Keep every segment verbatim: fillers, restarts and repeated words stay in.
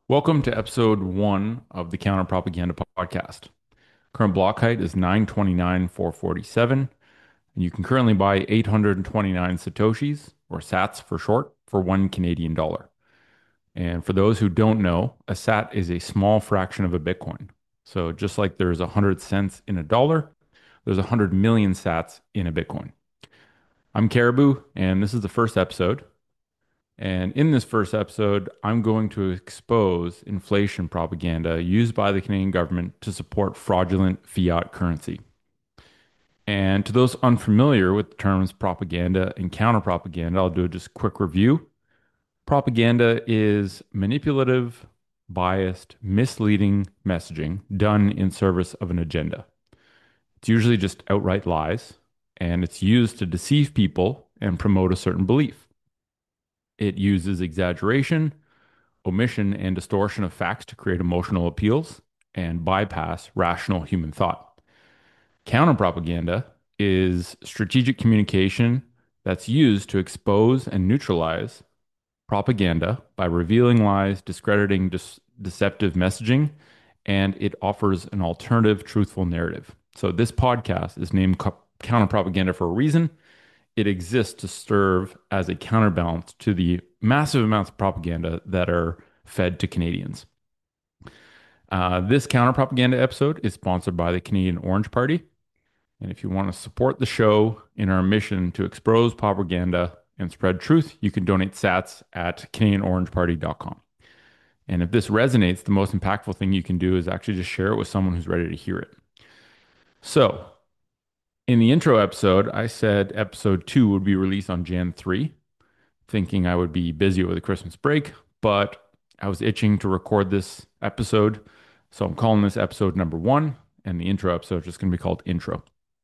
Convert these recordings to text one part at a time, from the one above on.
Welcome to episode one of the Counter Propaganda Podcast. Current block height is nine twenty-nine four forty-seven, and you can currently buy eight hundred twenty-nine Satoshis, or Sats for short, for one Canadian dollar. And for those who don't know, a Sat is a small fraction of a Bitcoin. So just like there's one hundred cents in a dollar, there's one hundred million Sats in a Bitcoin. I'm Caribou, and this is the first episode. And in this first episode, I'm going to expose inflation propaganda used by the Canadian government to support fraudulent fiat currency. And to those unfamiliar with the terms propaganda and counter propaganda, I'll do just a quick review. Propaganda is manipulative, biased, misleading messaging done in service of an agenda. It's usually just outright lies, and it's used to deceive people and promote a certain belief. It uses exaggeration, omission, and distortion of facts to create emotional appeals and bypass rational human thought. Counterpropaganda is strategic communication that's used to expose and neutralize propaganda by revealing lies, discrediting dis- deceptive messaging, and it offers an alternative, truthful narrative. So, this podcast is named Co- Counterpropaganda for a reason. It exists to serve as a counterbalance to the massive amounts of propaganda that are fed to Canadians. Uh, this counter propaganda episode is sponsored by the Canadian Orange Party. And if you want to support the show in our mission to expose propaganda and spread truth, you can donate sats at canadian orange party dot com. And if this resonates, the most impactful thing you can do is actually just share it with someone who's ready to hear it. So, in the intro episode, I said episode two would be released on January third, thinking I would be busy over the Christmas break, but I was itching to record this episode. So I'm calling this episode number one, and the intro episode is just going to be called Intro.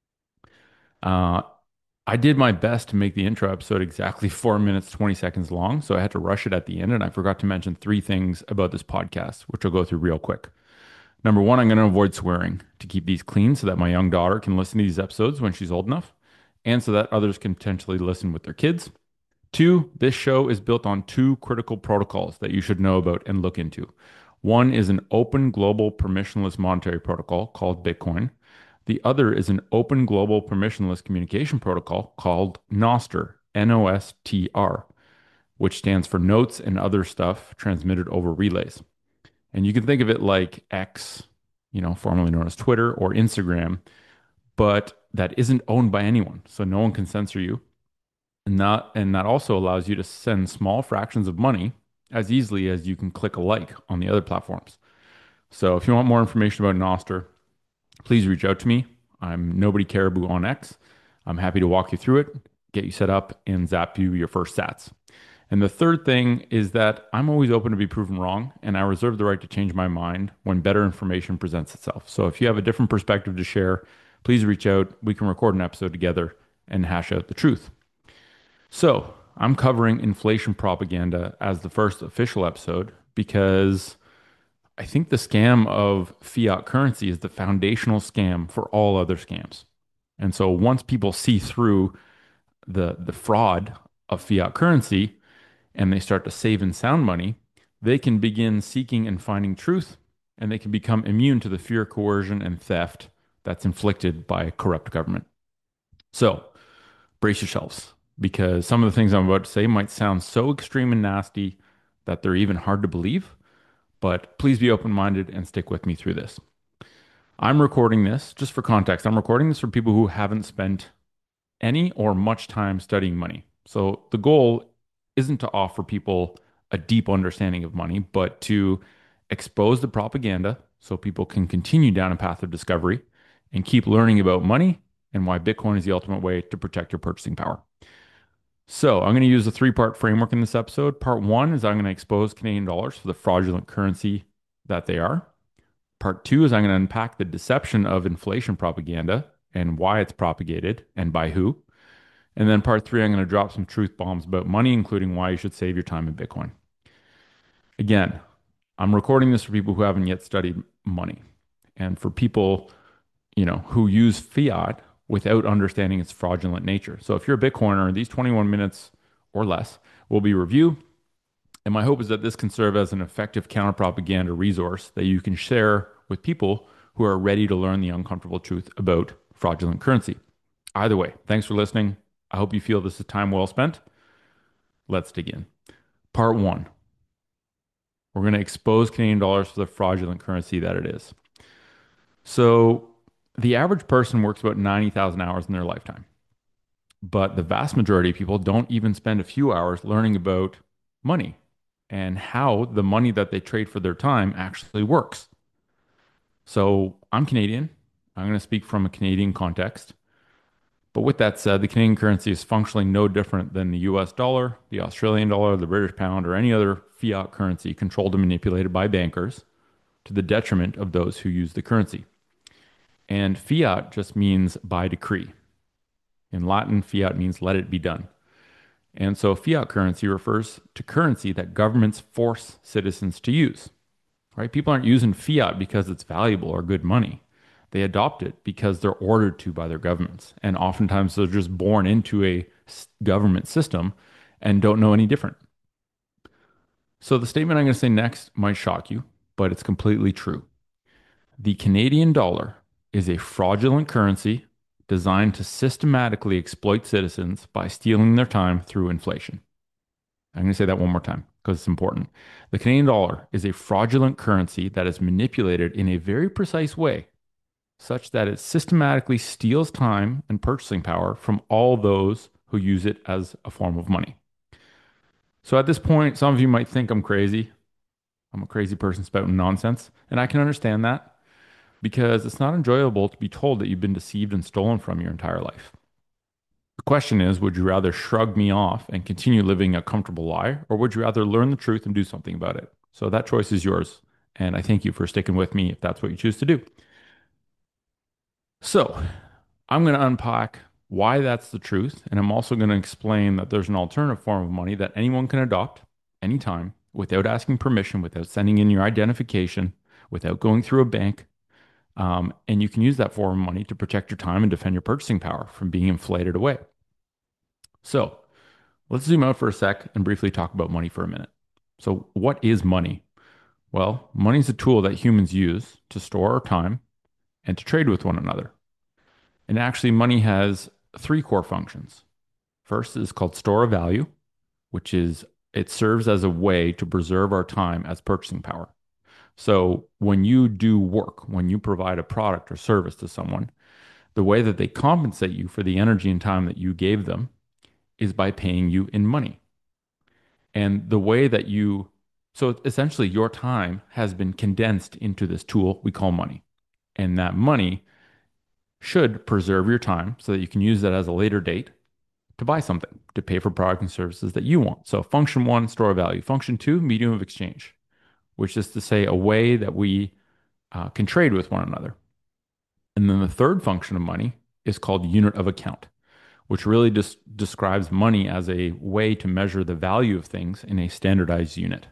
Uh, I did my best to make the intro episode exactly four minutes, twenty seconds long. So I had to rush it at the end, and I forgot to mention three things about this podcast, which I'll go through real quick. Number one, I'm going to avoid swearing to keep these clean so that my young daughter can listen to these episodes when she's old enough, and so that others can potentially listen with their kids. Two, this show is built on two critical protocols that you should know about and look into. One is an open global permissionless monetary protocol called Bitcoin. The other is an open global permissionless communication protocol called Nostr, N O S T R, which stands for Notes and Other Stuff Transmitted Over Relays. And you can think of it like X, you know, formerly known as Twitter or Instagram, but that isn't owned by anyone. So no one can censor you. And that, and that also allows you to send small fractions of money as easily as you can click a like on the other platforms. So if you want more information about Nostr, please reach out to me. I'm Nobody Caribou on X. I'm happy to walk you through it, get you set up, and zap you your first sats. And the third thing is that I'm always open to be proven wrong, and I reserve the right to change my mind when better information presents itself. So if you have a different perspective to share, please reach out. We can record an episode together and hash out the truth. So, I'm covering inflation propaganda as the first official episode because I think the scam of fiat currency is the foundational scam for all other scams. And so once people see through the the fraud of fiat currency and they start to save and sound money, they can begin seeking and finding truth, and they can become immune to the fear, coercion, and theft that's inflicted by a corrupt government. So, brace yourselves because some of the things I'm about to say might sound so extreme and nasty that they're even hard to believe. But please be open minded and stick with me through this. I'm recording this, just for context, I'm recording this for people who haven't spent any or much time studying money. So the goal isn't to offer people a deep understanding of money, but to expose the propaganda so people can continue down a path of discovery and keep learning about money and why Bitcoin is the ultimate way to protect your purchasing power. So I'm going to use a three-part framework in this episode. Part one is I'm going to expose Canadian dollars for the fraudulent currency that they are. Part two is I'm going to unpack the deception of inflation propaganda and why it's propagated and by who. And then part three, I'm going to drop some truth bombs about money, including why you should save your time in Bitcoin. Again, I'm recording this for people who haven't yet studied money and for people, you know, who use fiat without understanding its fraudulent nature. So if you're a Bitcoiner, these twenty-one minutes or less will be review. And my hope is that this can serve as an effective counter-propaganda resource that you can share with people who are ready to learn the uncomfortable truth about fraudulent currency. Either way, thanks for listening. I hope you feel this is time well spent. Let's dig in. Part one, we're going to expose Canadian dollars for the fraudulent currency that it is. So, the average person works about ninety thousand hours in their lifetime, but the vast majority of people don't even spend a few hours learning about money and how the money that they trade for their time actually works. So, I'm Canadian. I'm going to speak from a Canadian context. But with that said, the Canadian currency is functionally no different than the U S dollar, the Australian dollar, the British pound, or any other fiat currency controlled and manipulated by bankers to the detriment of those who use the currency. And fiat just means by decree. In Latin, fiat means let it be done. And so fiat currency refers to currency that governments force citizens to use, right? People aren't using fiat because it's valuable or good money. They adopt it because they're ordered to by their governments. And oftentimes they're just born into a government system and don't know any different. So the statement I'm going to say next might shock you, but it's completely true. The Canadian dollar is a fraudulent currency designed to systematically exploit citizens by stealing their time through inflation. I'm going to say that one more time because it's important. The Canadian dollar is a fraudulent currency that is manipulated in a very precise way, such that it systematically steals time and purchasing power from all those who use it as a form of money. So at this point, some of you might think I'm crazy. I'm a crazy person spouting nonsense, and I can understand that because it's not enjoyable to be told that you've been deceived and stolen from your entire life. The question is, would you rather shrug me off and continue living a comfortable lie, or would you rather learn the truth and do something about it? So that choice is yours, and I thank you for sticking with me if that's what you choose to do. So, I'm going to unpack why that's the truth, and I'm also going to explain that there's an alternative form of money that anyone can adopt anytime without asking permission, without sending in your identification, without going through a bank. Um, and you can use that form of money to protect your time and defend your purchasing power from being inflated away. So, let's zoom out for a sec and briefly talk about money for a minute. So, what is money? Well, money is a tool that humans use to store our time and to trade with one another. And actually, money has three core functions. First is called store of value, which is it serves as a way to preserve our time as purchasing power. So when you do work, when you provide a product or service to someone, the way that they compensate you for the energy and time that you gave them is by paying you in money. And the way that you, so essentially your time has been condensed into this tool we call money. And that money should preserve your time so that you can use that as a later date to buy something, to pay for products and services that you want. So function one, store of value. Function two, medium of exchange, which is to say a way that we uh, can trade with one another. And then the third function of money is called unit of account, which really just describes money as a way to measure the value of things in a standardized unit.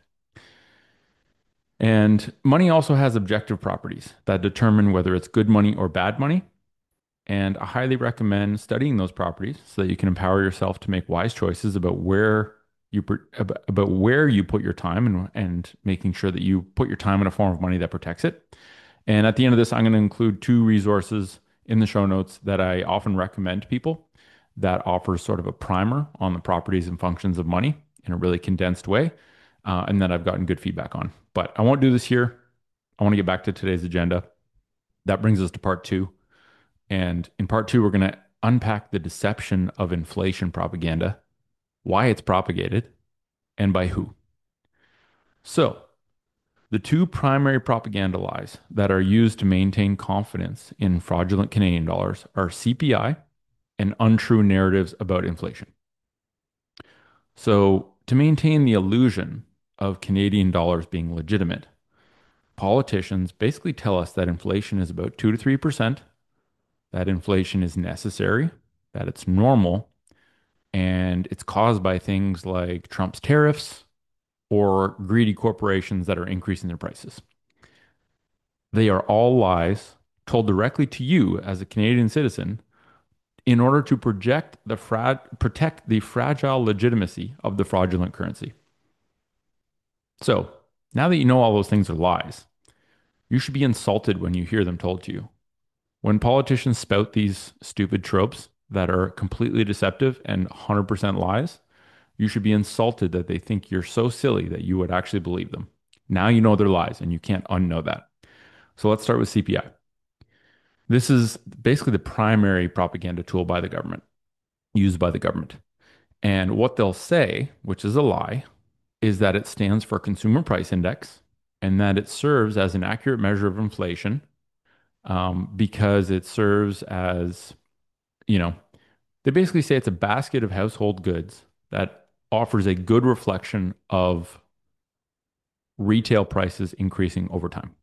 And money also has objective properties that determine whether it's good money or bad money. And I highly recommend studying those properties so that you can empower yourself to make wise choices about where you about where you put your time and and making sure that you put your time in a form of money that protects it. And at the end of this, I'm going to include two resources in the show notes that I often recommend to people that offers sort of a primer on the properties and functions of money in a really condensed way, uh, and that I've gotten good feedback on. But I won't do this here. I want to get back to today's agenda. That brings us to part two. And in part two, we're going to unpack the deception of inflation propaganda, why it's propagated, and by who. So, the two primary propaganda lies that are used to maintain confidence in fraudulent Canadian dollars are C P I and untrue narratives about inflation. So, to maintain the illusion of Canadian dollars being legitimate, politicians basically tell us that inflation is about two to three percent, that inflation is necessary, that it's normal, and it's caused by things like Trump's tariffs or greedy corporations that are increasing their prices. They are all lies told directly to you as a Canadian citizen in order to project the fra- protect the fragile legitimacy of the fraudulent currency. So now that you know all those things are lies, you should be insulted when you hear them told to you. When politicians spout these stupid tropes that are completely deceptive and one hundred percent lies, you should be insulted that they think you're so silly that you would actually believe them. Now you know they're lies and you can't unknow that. So let's start with C P I. This is basically the primary propaganda tool by the government, used by the government. And what they'll say, which is a lie, is that it stands for Consumer Price Index and that it serves as an accurate measure of inflation um, because it serves as, you know, they basically say it's a basket of household goods that offers a good reflection of retail prices increasing over time.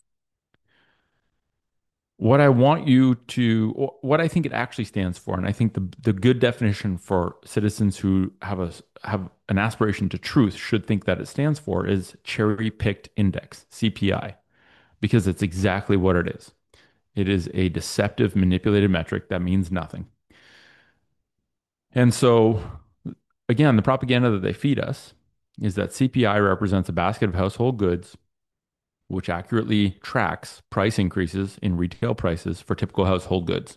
What I want you to, what I think it actually stands for, and I think the the good definition for citizens who have a have an aspiration to truth should think that it stands for is cherry-picked index, C P I, because it's exactly what it is. It is a deceptive, manipulated metric that means nothing. And so, again, the propaganda that they feed us is that C P I represents a basket of household goods which accurately tracks price increases in retail prices for typical household goods.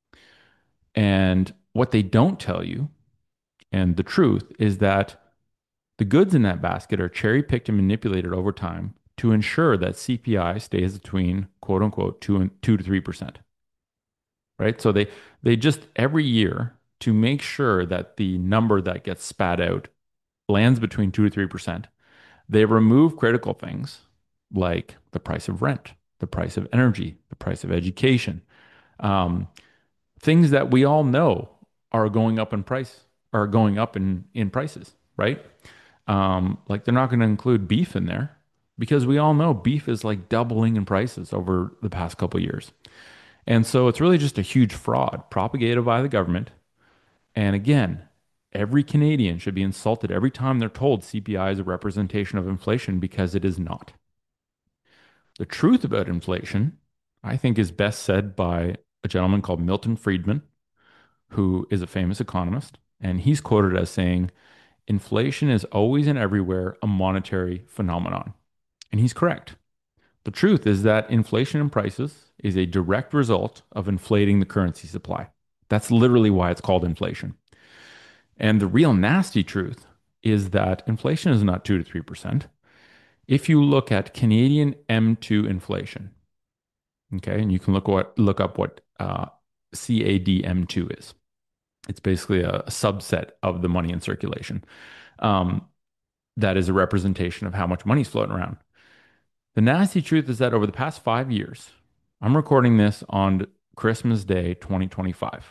And what they don't tell you, and the truth, is that the goods in that basket are cherry picked and manipulated over time to ensure that C P I stays between quote unquote two and two to three percent. Right. So they they just every year to make sure that the number that gets spat out lands between two to three percent. They remove critical things like the price of rent, the price of energy, the price of education, um, things that we all know are going up in price, are going up in in prices, right? Um, like they're not going to include beef in there because we all know beef is like doubling in prices over the past couple of years. And so it's really just a huge fraud propagated by the government. And again, every Canadian should be insulted every time they're told C P I is a representation of inflation because it is not. The truth about inflation, I think, is best said by a gentleman called Milton Friedman, who is a famous economist. And he's quoted as saying, inflation is always and everywhere a monetary phenomenon. And he's correct. The truth is that inflation in prices is a direct result of inflating the currency supply. That's literally why it's called inflation. And the real nasty truth is that inflation is not two to three percent. If you look at Canadian M two inflation, okay, and you can look what look up what uh, C A D M two is. It's basically a, a subset of the money in circulation. Um, that is a representation of how much money is floating around. The nasty truth is that over the past five years, I'm recording this on Christmas Day, twenty twenty-five.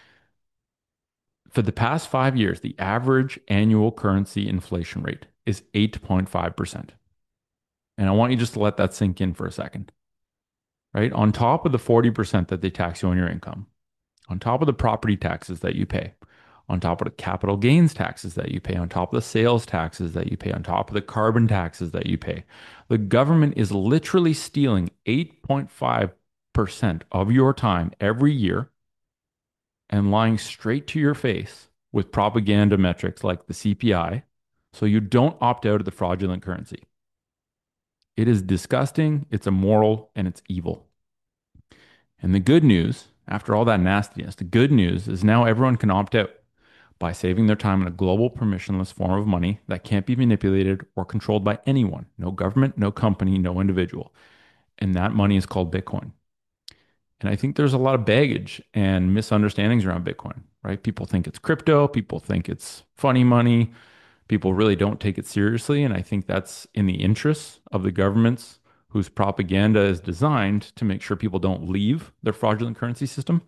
For the past five years, the average annual currency inflation rate is eight point five percent. And I want you just to let that sink in for a second, right? On top of the forty percent that they tax you on your income, on top of the property taxes that you pay, on top of the capital gains taxes that you pay, on top of the sales taxes that you pay, on top of the carbon taxes that you pay, the government is literally stealing eight point five percent of your time every year and lying straight to your face with propaganda metrics like the C P I so you don't opt out of the fraudulent currency. It is disgusting, it's immoral, and it's evil. And the good news, after all that nastiness, the good news is now everyone can opt out by saving their time in a global permissionless form of money that can't be manipulated or controlled by anyone. No government, no company, no individual. And that money is called Bitcoin. And I think there's a lot of baggage and misunderstandings around Bitcoin, right? People think it's crypto, people think it's funny money, people really don't take it seriously. And I think that's in the interests of the governments whose propaganda is designed to make sure people don't leave their fraudulent currency system.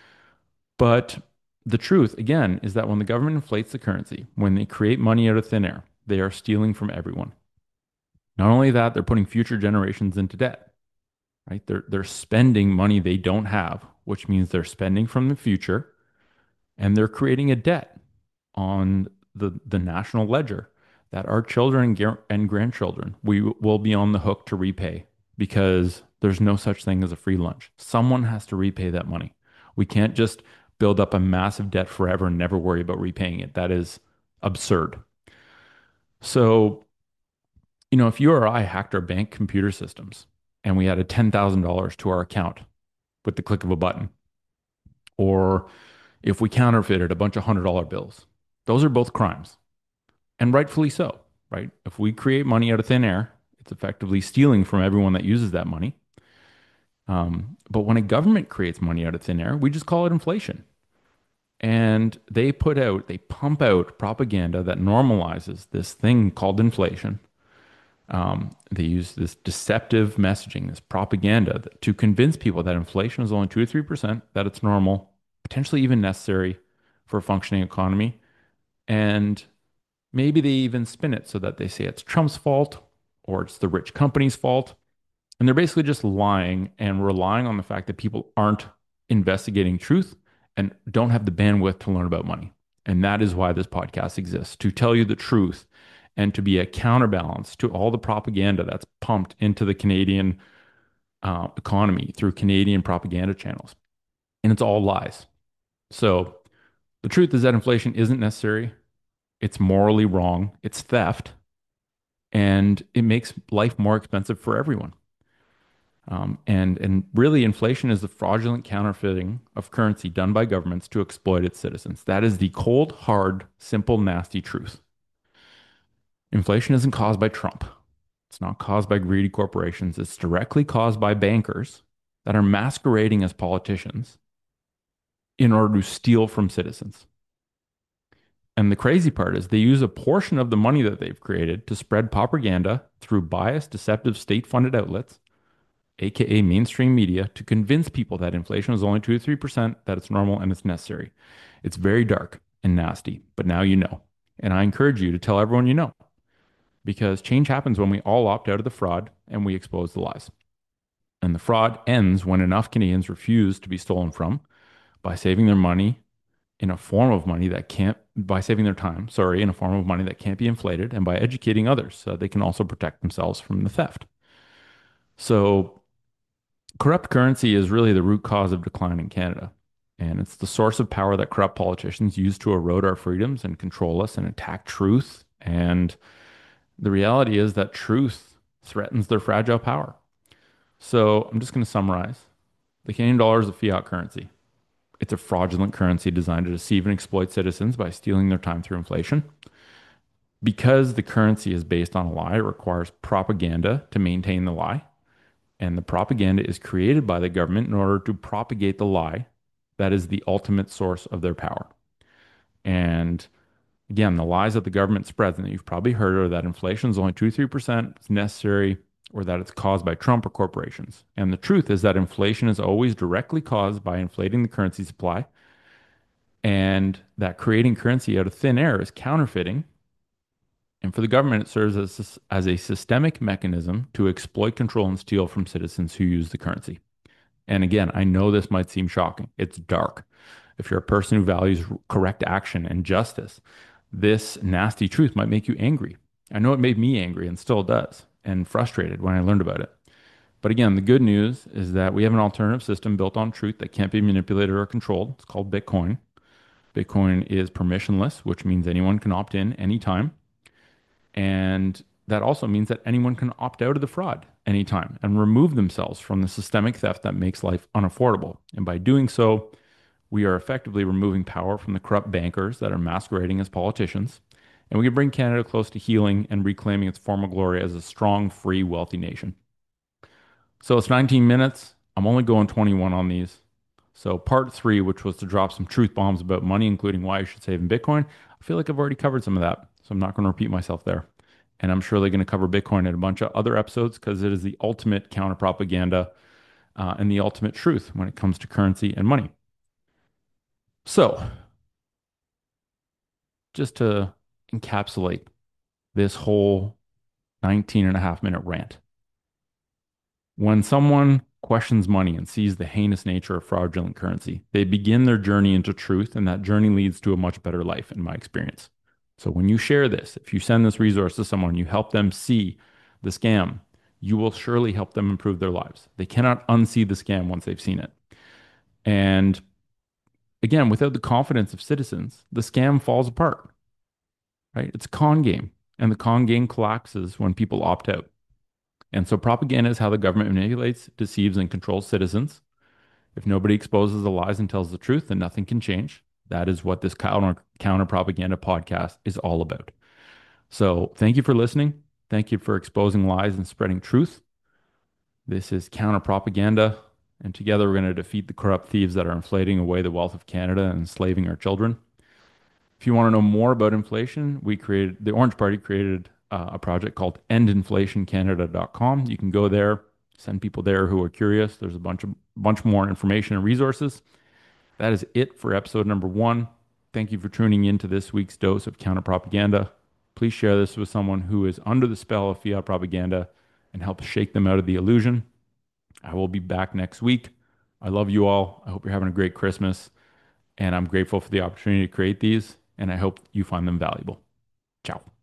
But the truth, again, is that when the government inflates the currency, when they create money out of thin air, they are stealing from everyone. Not only that, they're putting future generations into debt, right? They're, they're spending money they don't have, which means they're spending from the future and they're creating a debt on the, the national ledger that our children and grandchildren we will be on the hook to repay because there's no such thing as a free lunch. Someone has to repay that money. We can't just build up a massive debt forever and never worry about repaying it. That is absurd. So, You know, if you or I hacked our bank computer systems and we added ten thousand dollars to our account with the click of a button, or if we counterfeited a bunch of one hundred dollar bills, those are both crimes, and rightfully so, right? If we create money out of thin air, it's effectively stealing from everyone that uses that money. Um, but when a government creates money out of thin air, we just call it inflation. And they put out, they pump out propaganda that normalizes this thing called inflation. Um, they use this deceptive messaging, this propaganda that, to convince people that inflation is only two to three percent, that it's normal, potentially even necessary for a functioning economy. And maybe they even spin it so that they say it's Trump's fault or it's the rich company's fault. And they're basically just lying and relying on the fact that people aren't investigating truth and don't have the bandwidth to learn about money. And that is why this podcast exists, to tell you the truth and to be a counterbalance to all the propaganda that's pumped into the Canadian uh, economy through Canadian propaganda channels. And it's all lies. So the truth is that inflation isn't necessary. It's morally wrong. It's theft. And it makes life more expensive for everyone. Um, and and really, inflation is the fraudulent counterfeiting of currency done by governments to exploit its citizens. That is the cold, hard, simple, nasty truth. Inflation isn't caused by Trump. It's not caused by greedy corporations. It's directly caused by bankers that are masquerading as politicians in order to steal from citizens. And the crazy part is they use a portion of the money that they've created to spread propaganda through biased, deceptive state-funded outlets, aka mainstream media, to convince people that inflation is only two to three percent, that it's normal and it's necessary. It's very dark and nasty, but now you know. And I encourage you to tell everyone you know, because change happens when we all opt out of the fraud and we expose the lies. And the fraud ends when enough Canadians refuse to be stolen from by saving their money in a form of money that can't, by saving their time, sorry, in a form of money that can't be inflated, and by educating others so they can also protect themselves from the theft. So corrupt currency is really the root cause of decline in Canada. And it's the source of power that corrupt politicians use to erode our freedoms and control us and attack truth. And the reality is that truth threatens their fragile power. So I'm just going to summarize. The Canadian dollar is a fiat currency. It's a fraudulent currency designed to deceive and exploit citizens by stealing their time through inflation. Because the currency is based on a lie, it requires propaganda to maintain the lie. And the propaganda is created by the government in order to propagate the lie that is the ultimate source of their power. And again, the lies that the government spreads, and that you've probably heard, are that inflation is only two to three percent, it's necessary, or that it's caused by Trump or corporations. And the truth is that inflation is always directly caused by inflating the currency supply, and that creating currency out of thin air is counterfeiting. And for the government, it serves as, as a systemic mechanism to exploit, control, and steal from citizens who use the currency. And again, I know this might seem shocking. It's dark. If you're a person who values correct action and justice, this nasty truth might make you angry. I know it made me angry and still does, and frustrated when I learned about it. But again, the good news is that we have an alternative system built on truth that can't be manipulated or controlled. It's called Bitcoin. Bitcoin is permissionless, which means anyone can opt in anytime. And that also means that anyone can opt out of the fraud anytime and remove themselves from the systemic theft that makes life unaffordable. And by doing so, we are effectively removing power from the corrupt bankers that are masquerading as politicians. And we can bring Canada close to healing and reclaiming its former glory as a strong, free, wealthy nation. So it's nineteen minutes. I'm only going twenty-one on these. So part three, which was to drop some truth bombs about money, including why you should save in Bitcoin, I feel like I've already covered some of that. So I'm not going to repeat myself there. And I'm surely going to cover Bitcoin in a bunch of other episodes because it is the ultimate counter propaganda uh, and the ultimate truth when it comes to currency and money. So just to encapsulate this whole nineteen and a half minute rant, when someone questions money and sees the heinous nature of fraudulent currency, they begin their journey into truth, and that journey leads to a much better life, in my experience. So when you share this, if you send this resource to someone, you help them see the scam, you will surely help them improve their lives. They cannot unsee the scam once they've seen it. And again, without the confidence of citizens, the scam falls apart, right? It's a con game. and the con game collapses when people opt out. And so propaganda is how the government manipulates, deceives, and controls citizens. If nobody exposes the lies and tells the truth, then nothing can change. That is what this counter counter propaganda podcast is all about. So thank you for listening. Thank you for exposing lies and spreading truth. This is counter propaganda, and together we're going to defeat the corrupt thieves that are inflating away the wealth of Canada and enslaving our children. If you want to know more about inflation, we created the Orange Party created uh, a project called end inflation canada dot com. You can go there, send people there who are curious. There's a bunch of bunch more information and resources. That is it for episode number one. Thank you for tuning in to this week's dose of counter propaganda. Please share this with someone who is under the spell of fiat propaganda and help shake them out of the illusion. I will be back next week. I love you all. I hope you're having a great Christmas, and I'm grateful for the opportunity to create these, and I hope you find them valuable. Ciao.